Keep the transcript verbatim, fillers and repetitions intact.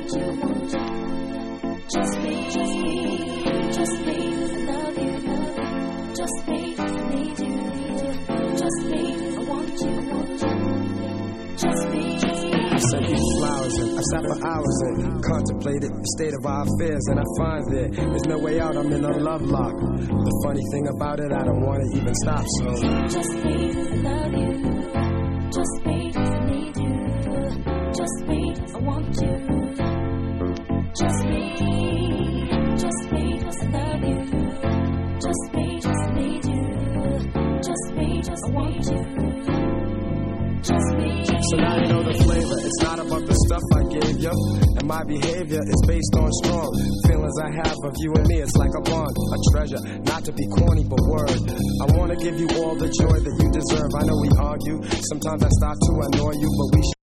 want you, want you. Just me, just me, just me, 'cause I love you, love you. Just me, 'cause I need you, need you. Just me, I want you, want you. Just me. I sent these flowers and I sat for hours and contemplated the state of our affairs, and I find that there's no way out. I'm in a love lock. The funny thing about it, I don't want to even stop. So just me, 'cause I love you. Just me, 'cause I need you. Just me, 'cause I want you. Just me, just me, 'cause I love you. Just me, 'cause I need you. Just me, 'cause I want you. Just me. So now you know the flavor. It's not about the stuff I gave you, and my behavior is based on strong feelings I have of you and me. It's like a bond, a treasure, not to be corny but word. I wanna give you all the joy that you deserve. I know we argue, sometimes I start to annoy you, but we should